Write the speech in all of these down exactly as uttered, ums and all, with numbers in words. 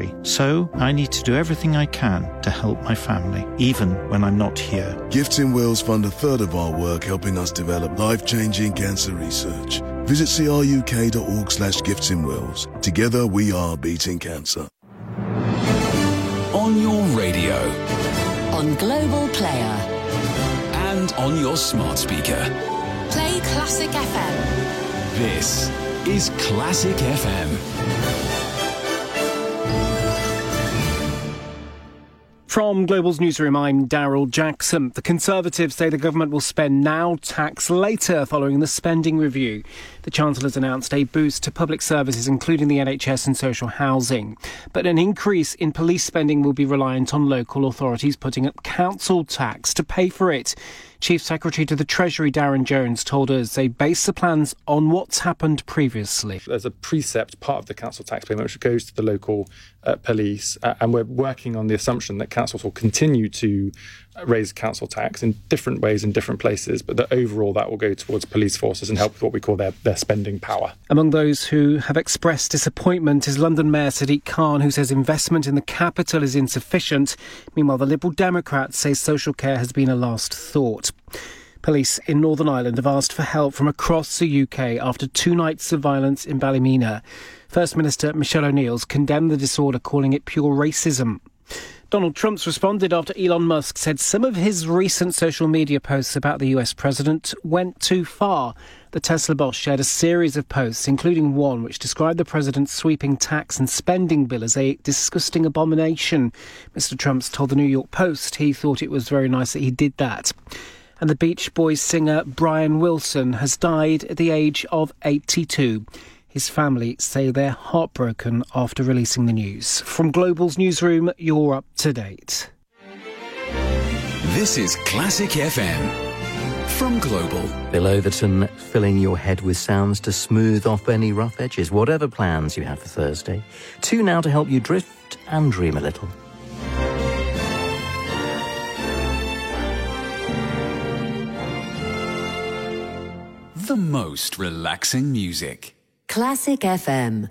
country. So I need to do everything I can to help my family, even when I'm not here. Gifts in Wales fund a third of our work helping us develop life-changing cancer research. Visit cruk.org slash gifts in Wales. Together we are beating cancer. On your radio. On Global Player. And on your smart speaker. Play Classic F M. This is Classic F M. From Global's newsroom, I'm Daryl Jackson. The Conservatives say the government will spend now, tax later, following the spending review. The Chancellor's announced a boost to public services, including the N H S and social housing. But an increase in police spending will be reliant on local authorities putting up council tax to pay for it. Chief Secretary to the Treasury, Darren Jones, told us they base the plans on what's happened previously. There's a precept part of the council tax payment which goes to the local uh, police, uh, and we're working on the assumption that councils will continue to raise council tax in different ways in different places, but that overall that will go towards police forces and help with what we call their, their spending power. Among those who have expressed disappointment is London Mayor Sadiq Khan, who says investment in the capital is insufficient. Meanwhile, the Liberal Democrats say social care has been a last thought. Police in Northern Ireland have asked for help from across the U K after two nights of violence in Ballymena. First Minister Michelle O'Neill's condemned the disorder, calling it pure racism. Donald Trump's responded after Elon Musk said some of his recent social media posts about the U S president went too far. The Tesla boss shared a series of posts, including one which described the president's sweeping tax and spending bill as a disgusting abomination. Mister Trump's told the New York Post he thought it was very nice that he did that. And the Beach Boys singer Brian Wilson has died at the age of eighty-two. His family say they're heartbroken after releasing the news. From Global's newsroom, you're up to date. This is Classic F M from Global. Bill Overton filling your head with sounds to smooth off any rough edges, whatever plans you have for Thursday. Two now to help you drift and dream a little. The most relaxing music. Classic F M.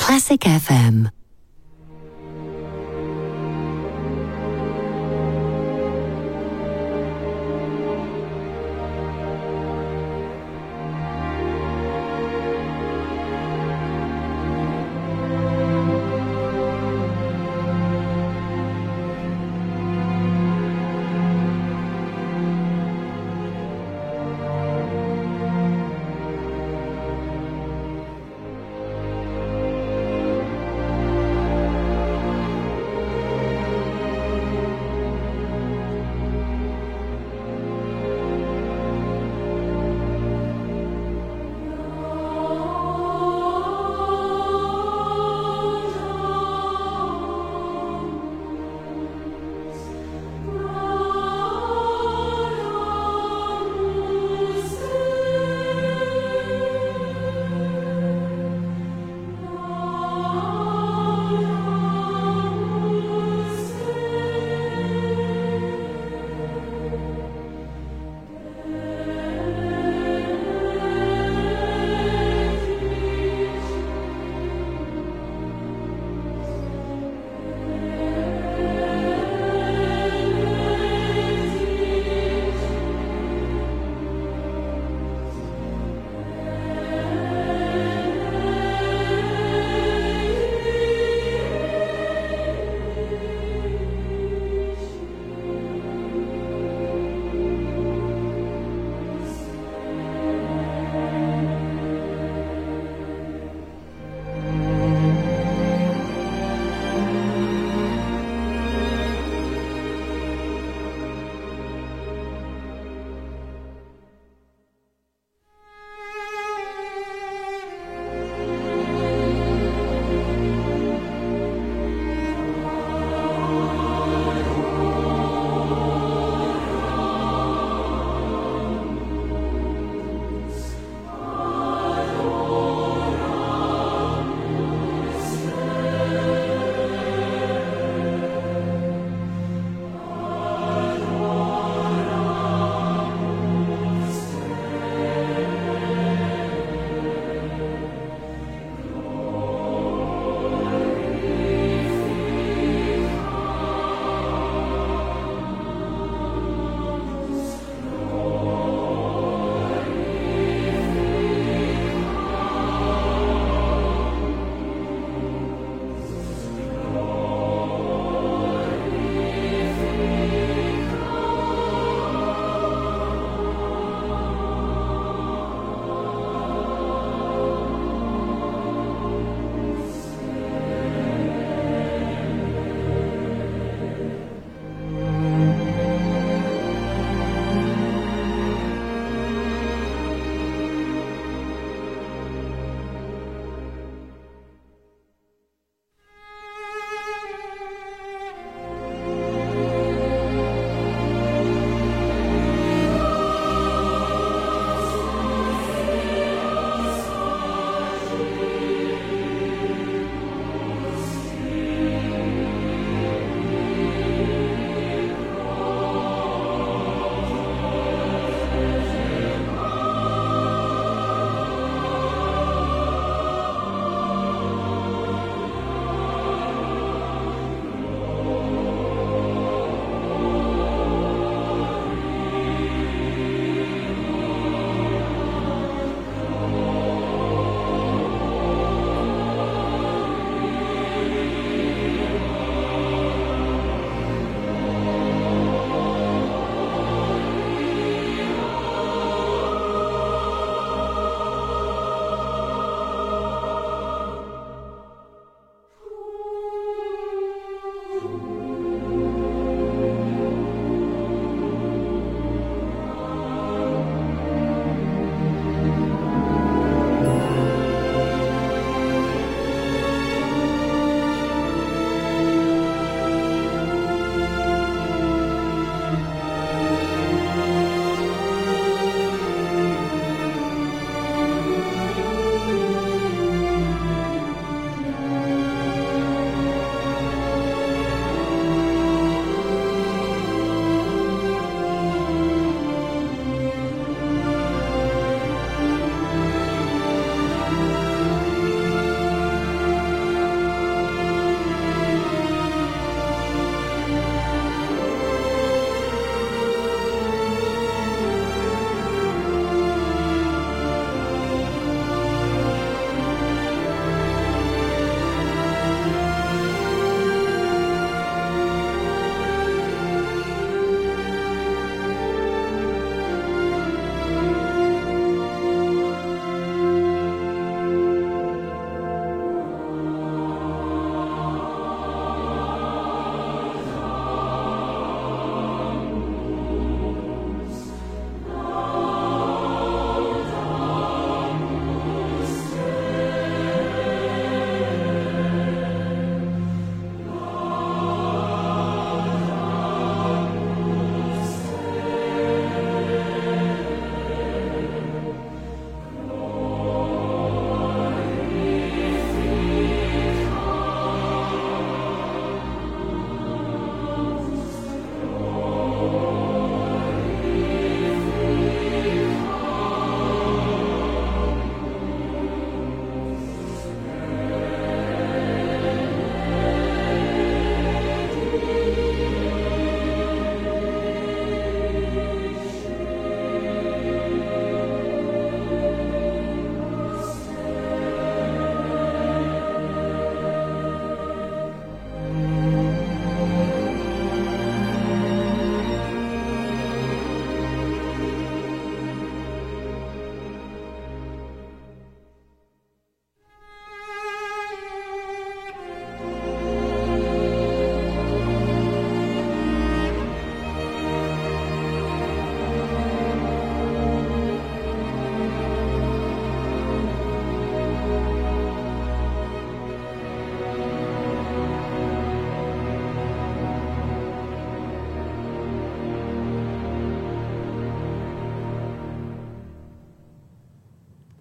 Classic F M.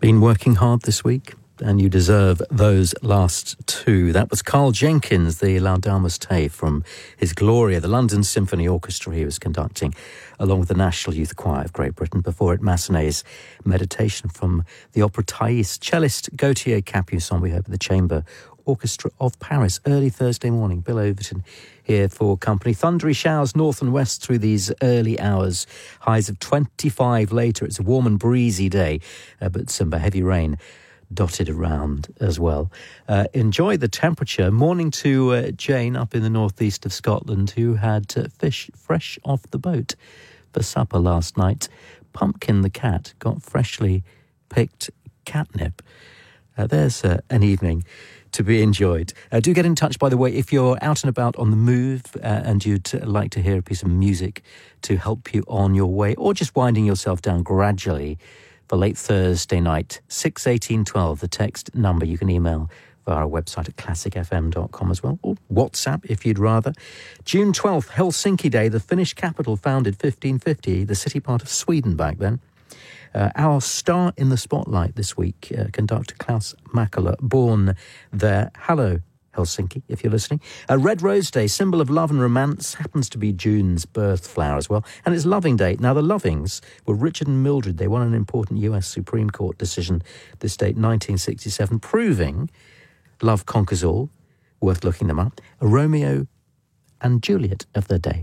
been working hard this week, and you deserve those last two. That was Carl Jenkins, the Laudamus Te from his Gloria, the London Symphony Orchestra he was conducting, along with the National Youth Choir of Great Britain. Before it, Massenet's Meditation from the Opera Thais. Cellist Gauthier Capuçon, we heard with the Chamber Orchestra of Paris. Early Thursday morning, Bill Overton here for company. Thundery showers north and west through these early hours. Highs of twenty-five later. It's a warm and breezy day, uh, but some heavy rain dotted around as well. Uh, enjoy the temperature. Morning to uh, Jane up in the northeast of Scotland, who had uh, fish fresh off the boat for supper last night. Pumpkin the cat got freshly picked catnip. Uh, there's uh, an evening to be enjoyed. Uh, do get in touch, by the way, if you're out and about on the move uh, and you'd uh, like to hear a piece of music to help you on your way, or just winding yourself down gradually for late Thursday night. six eighteen twelve, the text number. You can email via our website at classic f m dot com as well, or WhatsApp if you'd rather. June twelfth, Helsinki Day, the Finnish capital, founded fifteen fifty, the city part of Sweden back then. Uh, our star in the spotlight this week, uh, conductor Klaus Mackler, born there. Hello, Helsinki, if you're listening. A Red Rose Day, symbol of love and romance, happens to be June's birth flower as well. And it's Loving Day. Now, the Lovings were Richard and Mildred. They won an important U S Supreme Court decision this date, nineteen sixty-seven, proving love conquers all. Worth looking them up. A Romeo and Juliet of their day.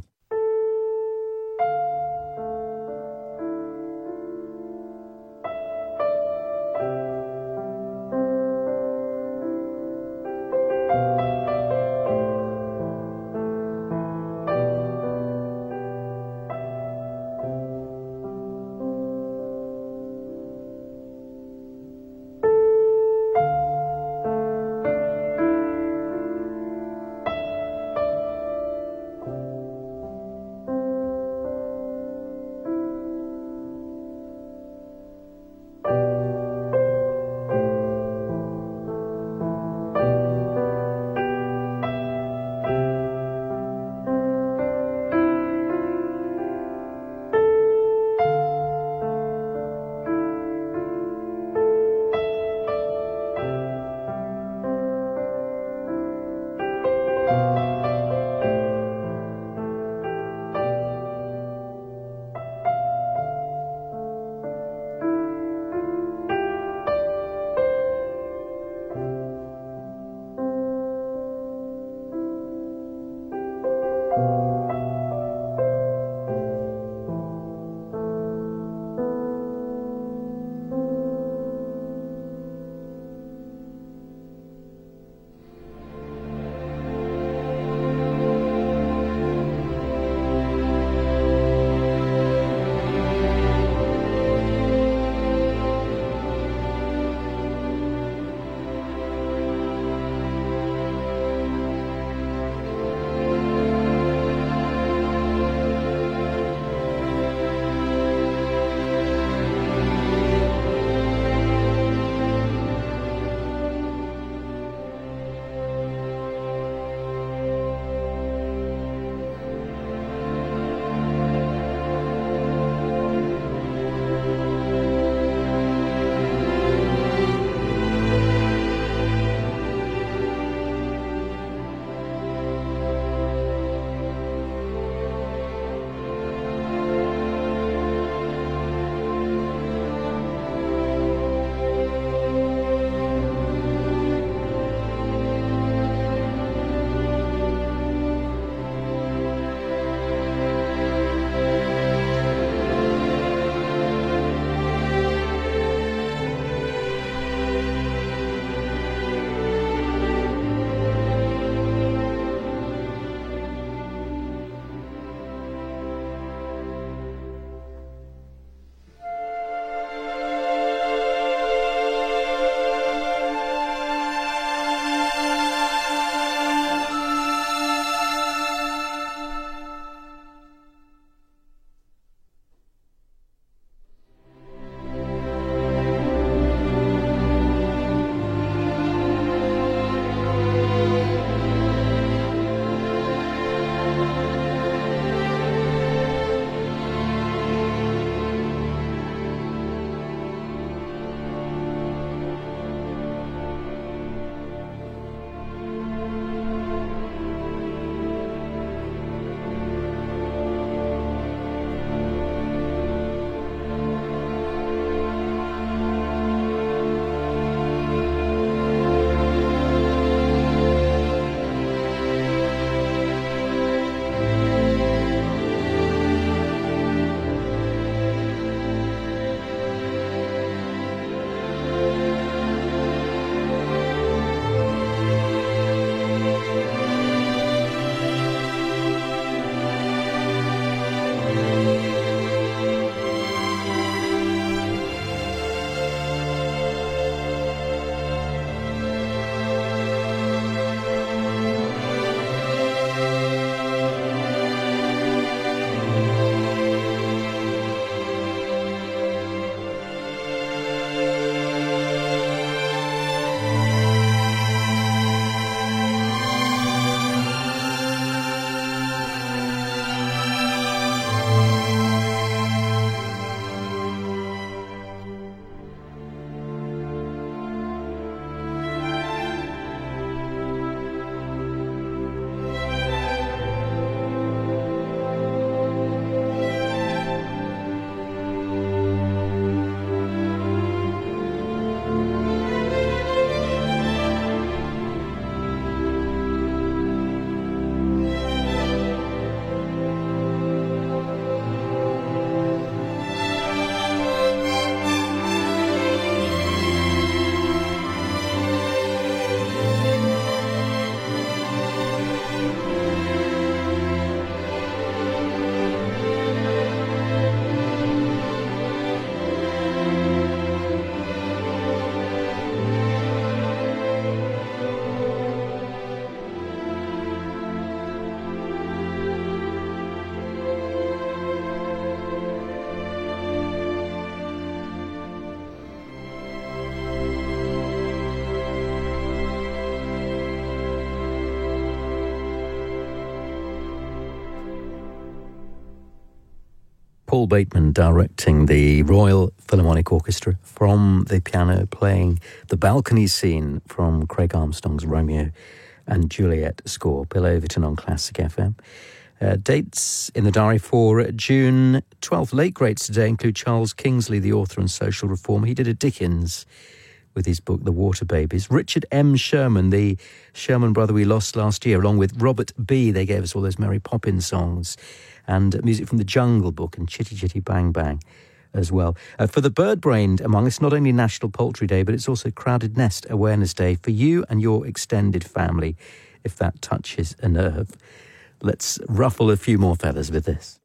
Paul Bateman directing the Royal Philharmonic Orchestra from the piano, playing the balcony scene from Craig Armstrong's Romeo and Juliet score. Bill Overton on Classic F M. Uh, dates in the diary for June twelfth. Late greats today include Charles Kingsley, the author and social reformer. He did a Dickens with his book, The Water Babies. Richard M. Sherman, the Sherman brother we lost last year, along with Robert B. They gave us all those Mary Poppins songs and music from The Jungle Book and Chitty Chitty Bang Bang as well. Uh, for the bird-brained among us, not only National Poultry Day, but it's also Crowded Nest Awareness Day for you and your extended family, if that touches a nerve. Let's ruffle a few more feathers with this.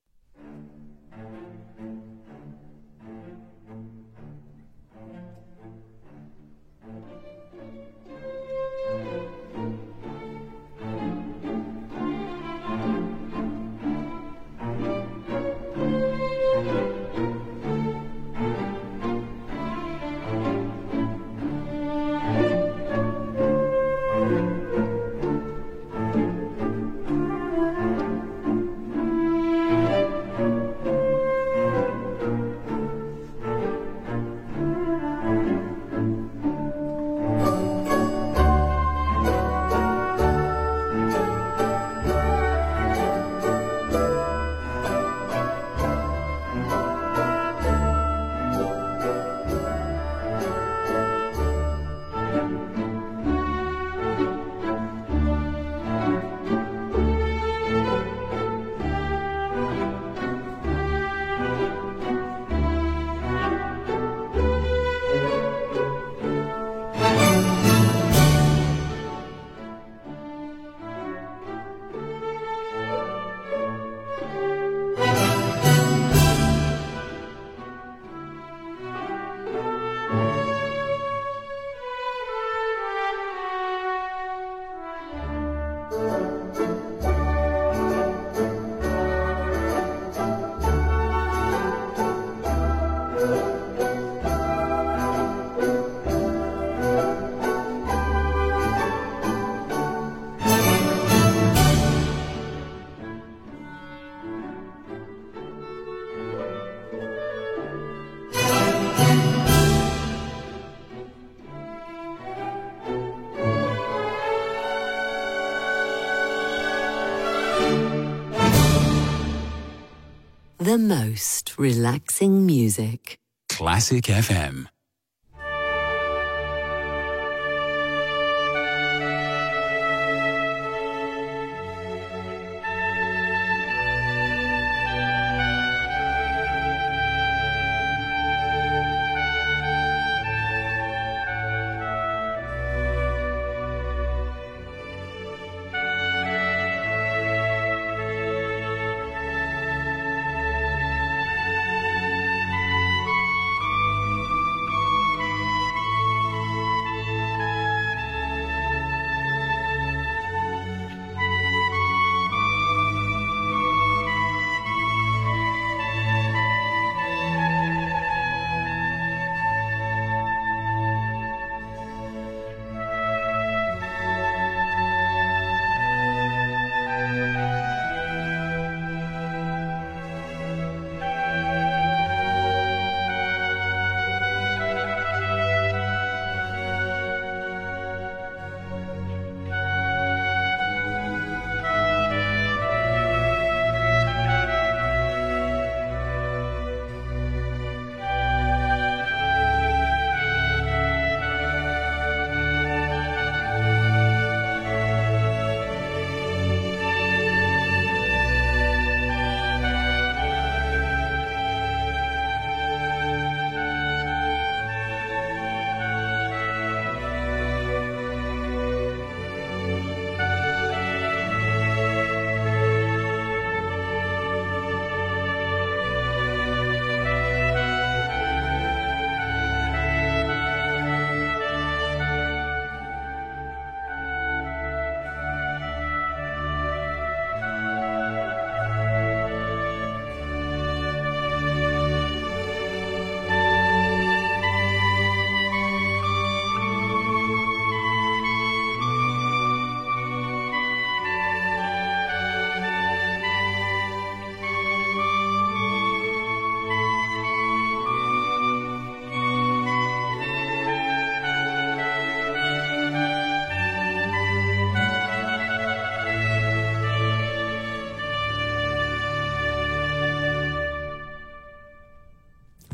The most relaxing music. Classic F M.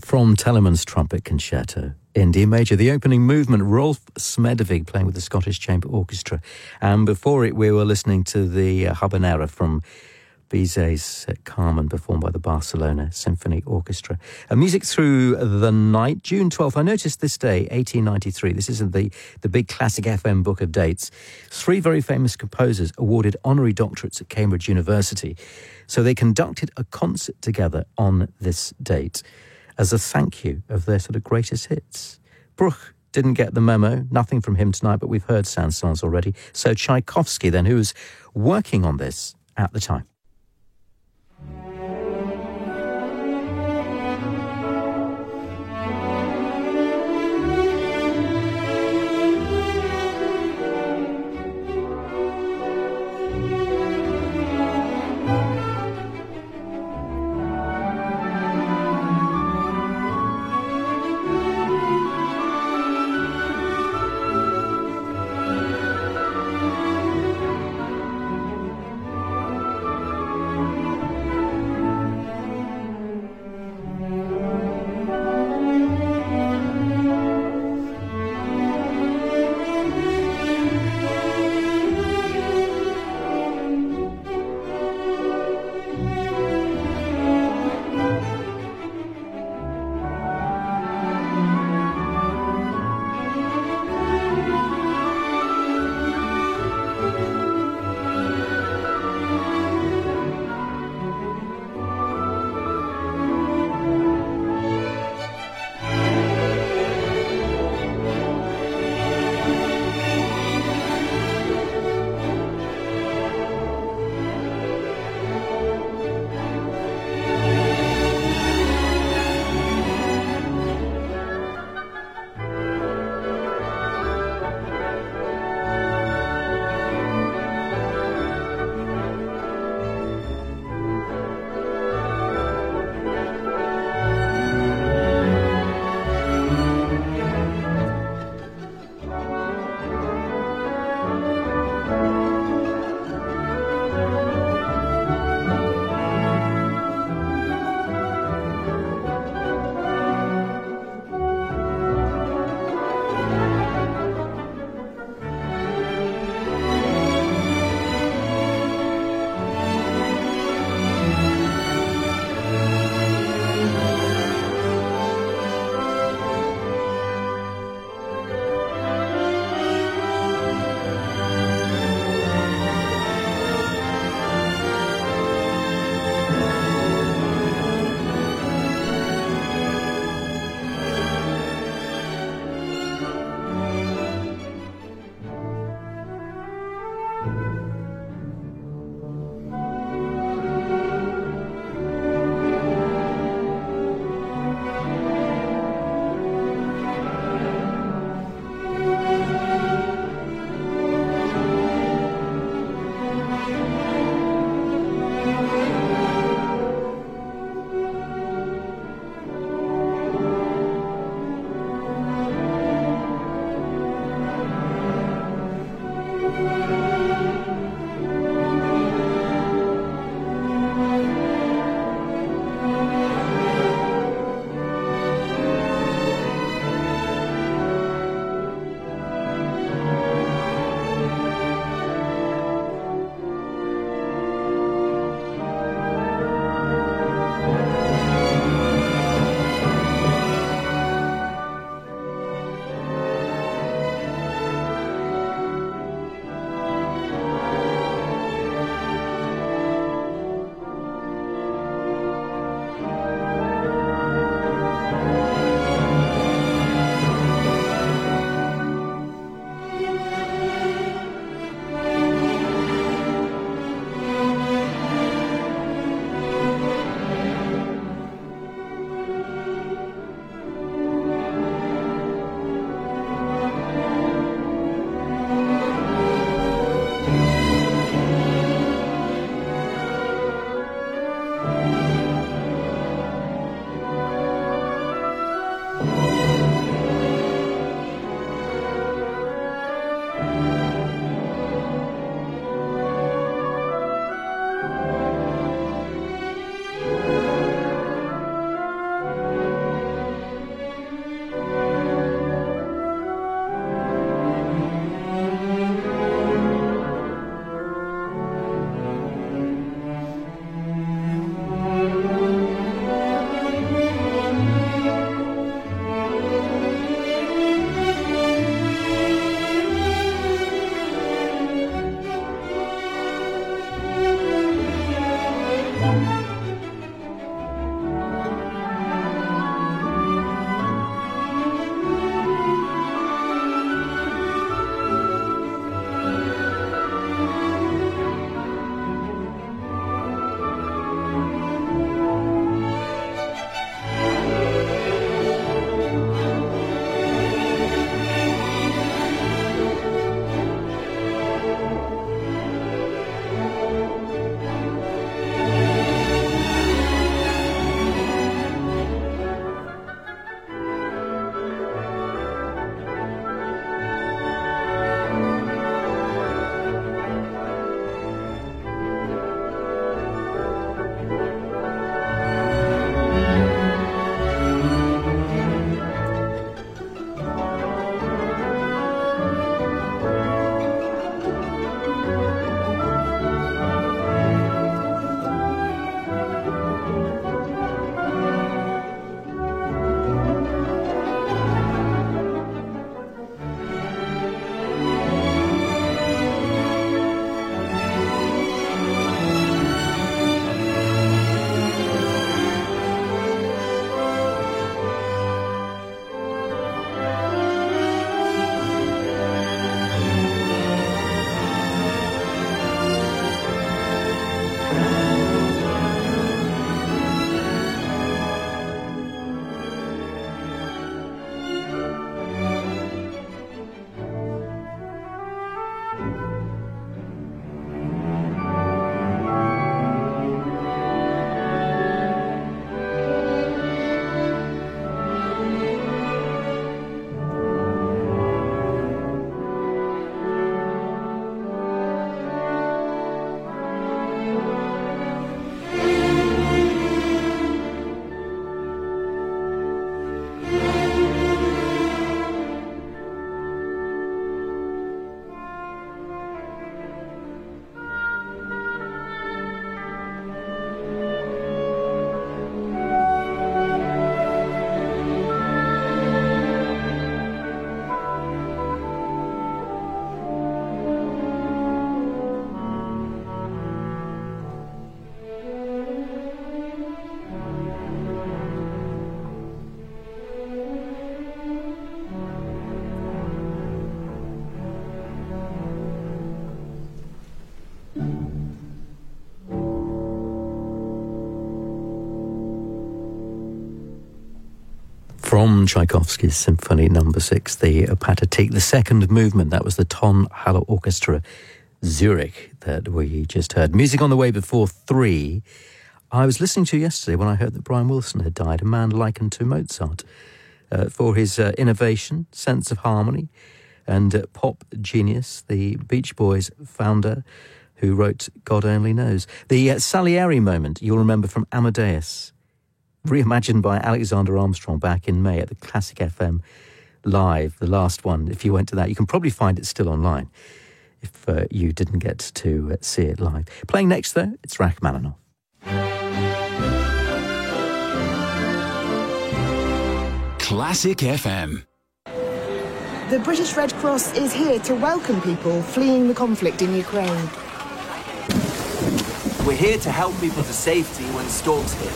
from Telemann's Trumpet Concerto in D major. The opening movement, Rolf Smedevig playing with the Scottish Chamber Orchestra. And before it, we were listening to the uh, Habanera from Bizet's Carmen, performed by the Barcelona Symphony Orchestra. Uh, music through the night, June twelfth. I noticed this day, eighteen ninety-three. This is in the, the big classic F M book of dates. Three very famous composers awarded honorary doctorates at Cambridge University. So they conducted a concert together on this date as a thank you of their sort of greatest hits. Bruch didn't get the memo, nothing from him tonight, but we've heard Saint-Saëns already. So Tchaikovsky then, who was working on this at the time. From Tchaikovsky's Symphony Number Six, the Pathetique, the second movement. That was the Ton Halle Orchestra Zurich that we just heard. Music on the way before three. I was listening to yesterday when I heard that Brian Wilson had died, a man likened to Mozart uh, for his uh, innovation, sense of harmony, and uh, pop genius. The Beach Boys founder who wrote God Only Knows. The uh, Salieri moment, you'll remember from Amadeus, reimagined by Alexander Armstrong back in May at the Classic F M Live, the last one. If you went to that, you can probably find it still online if uh, you didn't get to uh, see it live. Playing next, though, it's Rachmaninoff. Classic F M. The British Red Cross is here to welcome people fleeing the conflict in Ukraine. We're here to help people to safety when storms hit.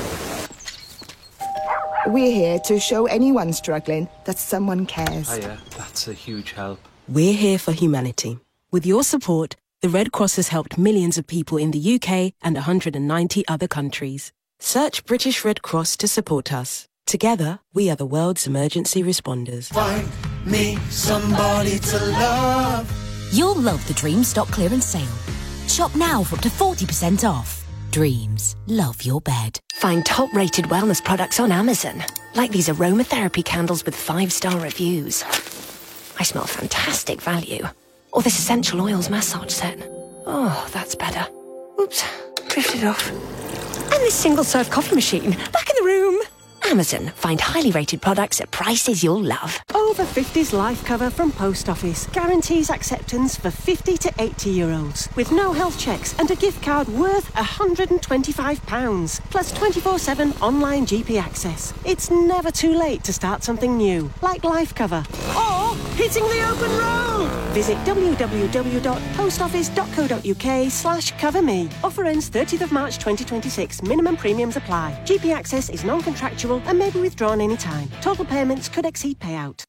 We're here to show anyone struggling that someone cares. Oh yeah, that's a huge help. We're here for humanity. With your support, the Red Cross has helped millions of people in the U K and one hundred ninety other countries. Search British Red Cross to support us. Together, we are the world's emergency responders. Find me somebody to love. You'll love the Dreams stock clearance sale. Shop now for up to forty percent off. Dreams, love your bed. Find top-rated wellness products on Amazon, like these aromatherapy candles with five-star reviews. I smell fantastic value. Or this essential oils massage set. Oh, that's better. Oops, drifted off. And this single-serve coffee machine, back in the room. Amazon. Find highly rated products at prices you'll love. Over fifties life cover from Post Office guarantees acceptance for fifty to eighty year olds with no health checks and a gift card worth one hundred twenty-five pounds plus twenty-four seven online G P access. It's never too late to start something new, like life cover or hitting the open road. Visit www.postoffice.co.uk slash cover me. Offer ends thirtieth of March twenty twenty-six. Minimum premiums apply. G P access is non-contractual and may be withdrawn any time. Total payments could exceed payout.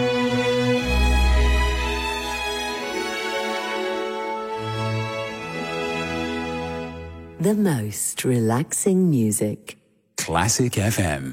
The most relaxing music. Classic F M.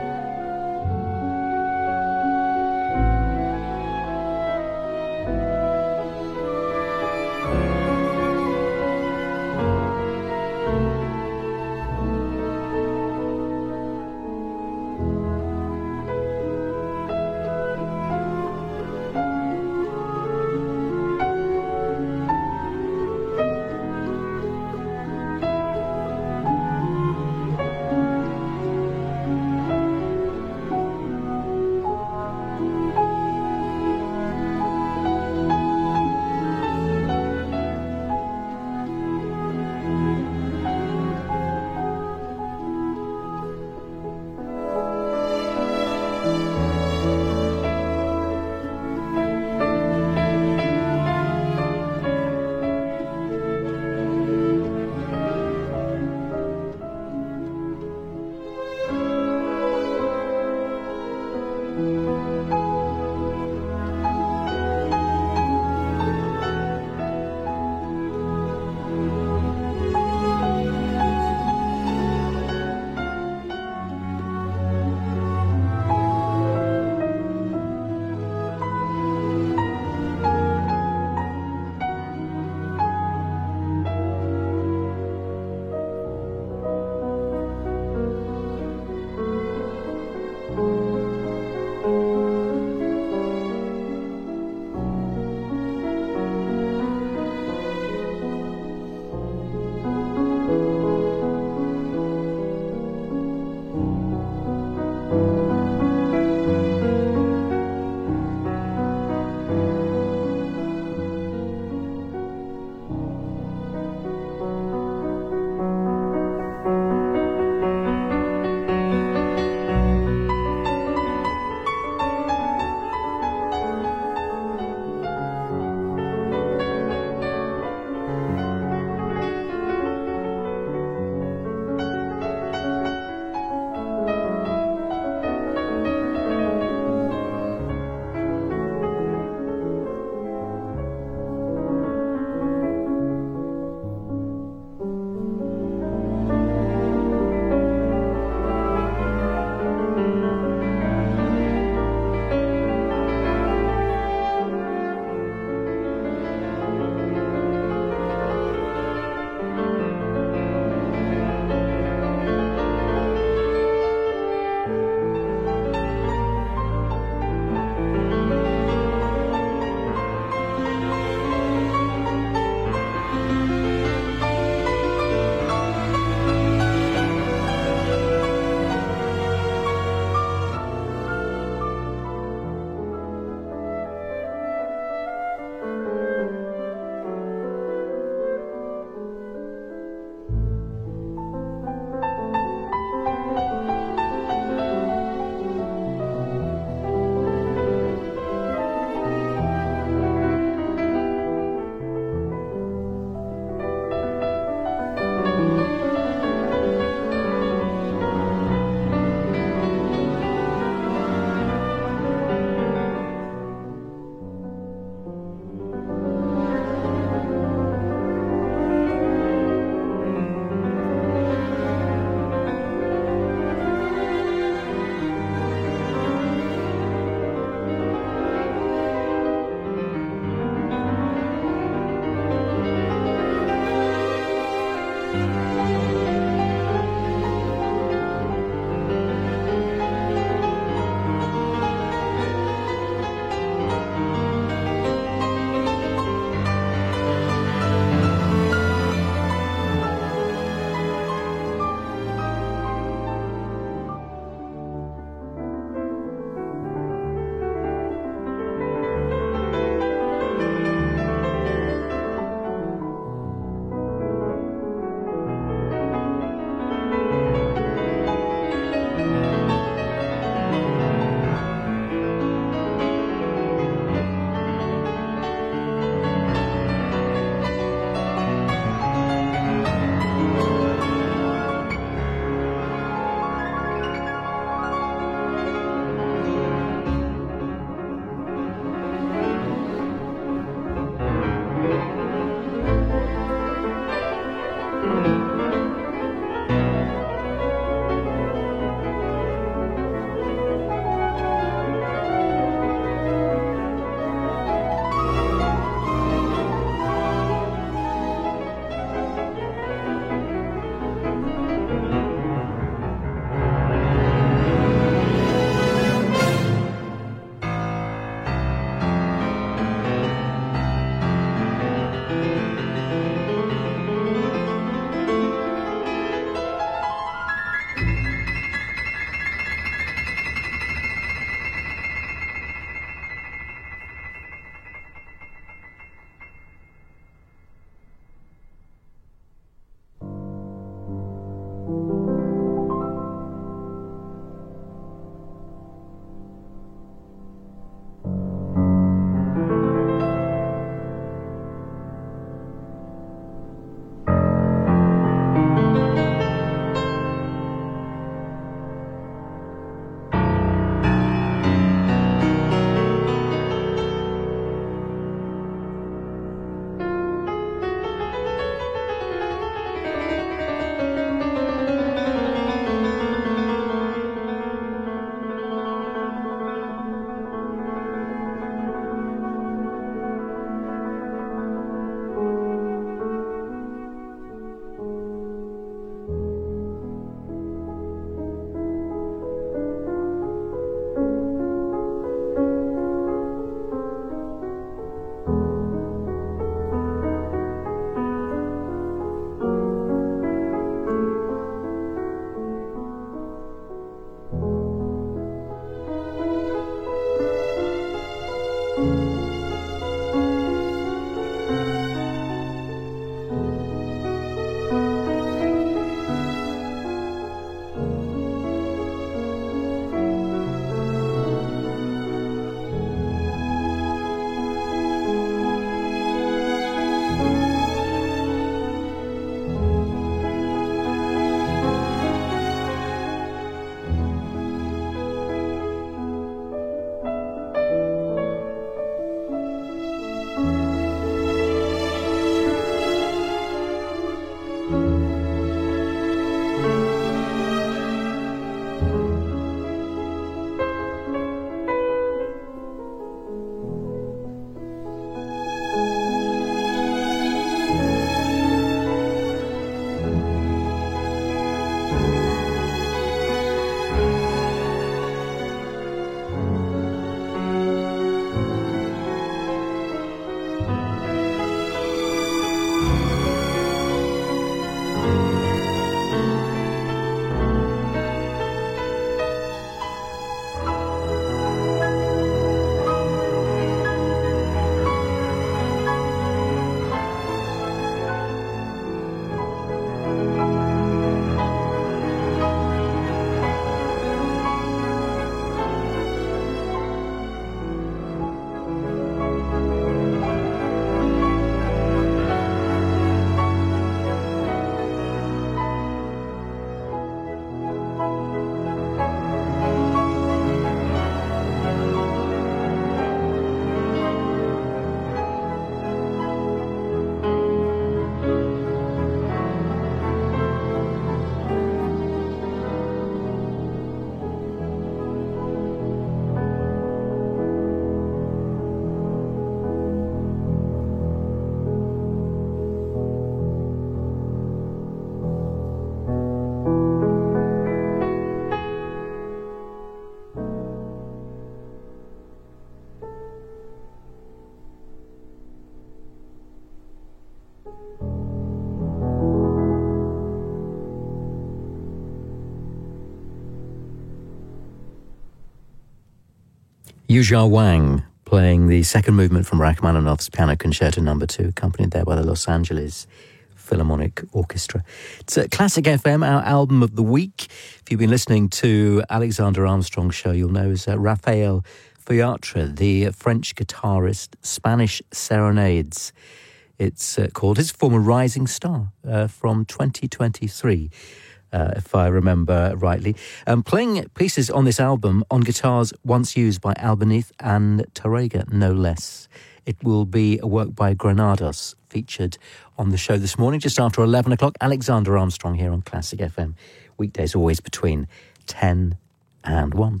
Yuzhao Wang playing the second movement from Rachmaninoff's Piano Concerto Number Two, accompanied there by the Los Angeles Philharmonic Orchestra. It's a Classic F M, our album of the week. If you've been listening to Alexander Armstrong's show, you'll know is uh, Raphael Feuillatre, the French guitarist, Spanish Serenades. It's uh, called his former Rising Star uh, from twenty twenty-three. Uh, if I remember rightly. Um, playing pieces on this album on guitars once used by Albéniz and Tárrega, no less. It will be a work by Granados, featured on the show this morning, just after eleven o'clock. Alexander Armstrong here on Classic F M. Weekdays always between ten and one.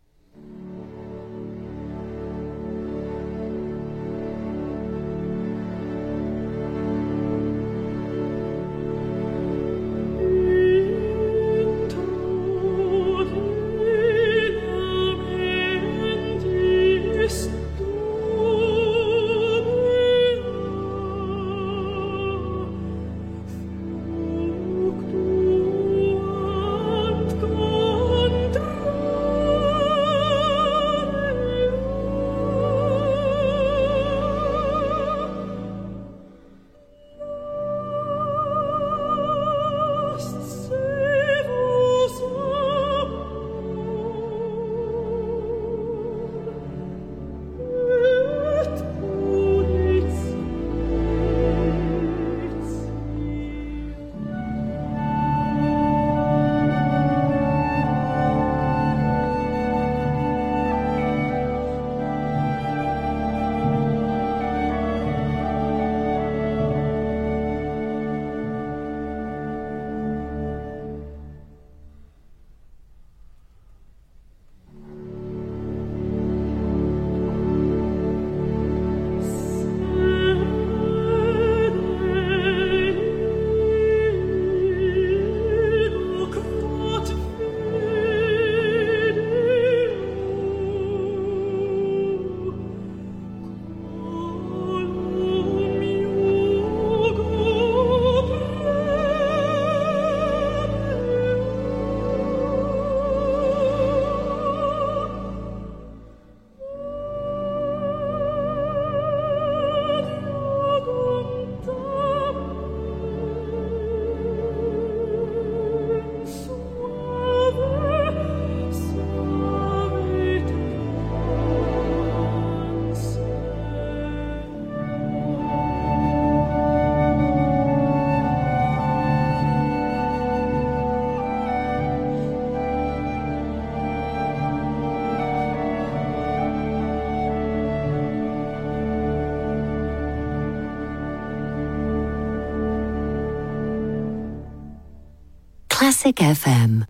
Classic F M.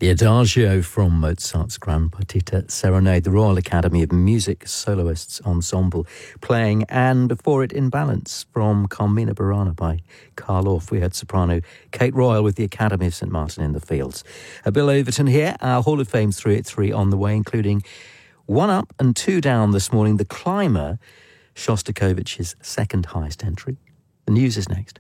The Adagio from Mozart's Grand Partita Serenade, the Royal Academy of Music Soloists Ensemble playing, and before it, In Balance from Carmina Burana by Carl Orff. We heard soprano Kate Royal with the Academy of St Martin in the Fields. Uh, Bill Overton here, our Hall of Fame three at three on the way, including one up and two down this morning. The Climber, Shostakovich's second highest entry. The news is next.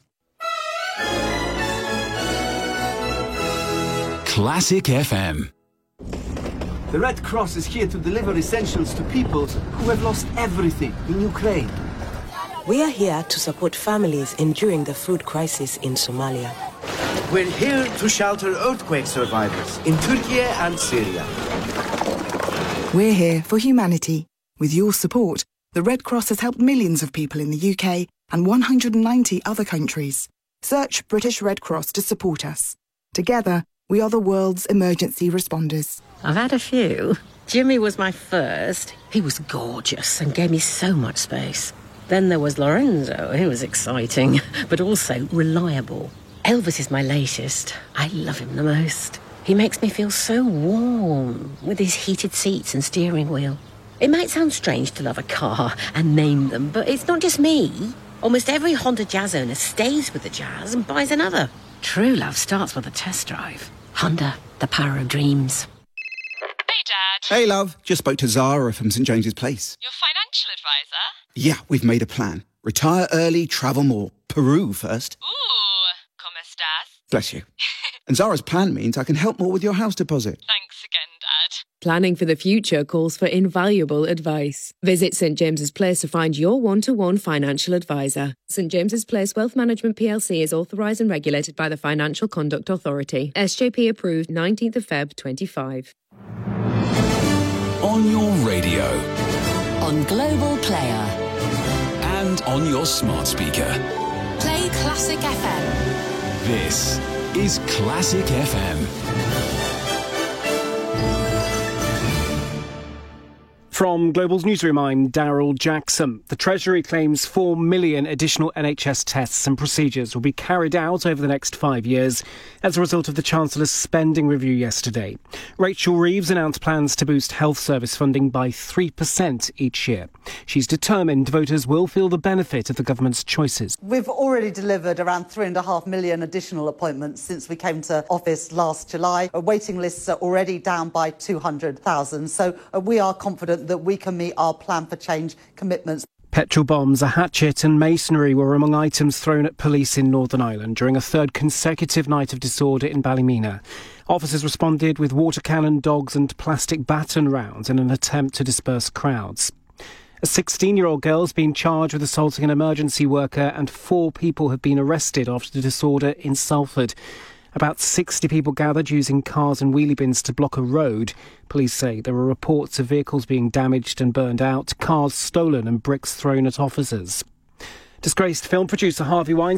Classic F M. The Red Cross is here to deliver essentials to people who have lost everything in Ukraine. We are here to support families enduring the food crisis in Somalia. We're here to shelter earthquake survivors in Turkey and Syria. We're here for humanity. With your support, the Red Cross has helped millions of people in the U K and one hundred ninety other countries. Search British Red Cross to support us. Together, we are the world's emergency responders. I've had a few. Jimmy was my first. He was gorgeous and gave me so much space. Then there was Lorenzo. He was exciting, but also reliable. Elvis is my latest. I love him the most. He makes me feel so warm with his heated seats and steering wheel. It might sound strange to love a car and name them, but it's not just me. Almost every Honda Jazz owner stays with the Jazz and buys another. True love starts with a test drive. Honda, the power of dreams. Hey, Dad. Hey, love. Just spoke to Zara from St James's Place. Your financial advisor? Yeah, we've made a plan. Retire early, travel more. Peru first. Ooh, ¿cómo estás? Bless you. And Zara's plan means I can help more with your house deposit. Thanks again, Dad. Planning for the future calls for invaluable advice. Visit St James's Place to find your one-to-one financial advisor. St James's Place Wealth Management P L C is authorised and regulated by the Financial Conduct Authority. S J P approved nineteenth of February twenty-five. On your radio. On Global Player. And on your smart speaker. Play Classic F M. This is Classic F M. From Global's newsroom, I'm Daryl Jackson. The Treasury claims four million additional N H S tests and procedures will be carried out over the next five years as a result of the Chancellor's spending review yesterday. Rachel Reeves announced plans to boost health service funding by three percent each year. She's determined voters will feel the benefit of the government's choices. We've already delivered around three and a half million additional appointments since we came to office last July. Waiting lists are already down by two hundred thousand, so we are confident that we can meet our plan for change commitments. Petrol bombs, a hatchet and masonry were among items thrown at police in Northern Ireland during a third consecutive night of disorder in Ballymena. Officers responded with water cannon, dogs and plastic baton rounds in an attempt to disperse crowds. A sixteen-year-old girl has been charged with assaulting an emergency worker, and four people have been arrested after the disorder in Salford. About sixty people gathered using cars and wheelie bins to block a road. Police say there were reports of vehicles being damaged and burned out, cars stolen and bricks thrown at officers. Disgraced film producer Harvey Weinstein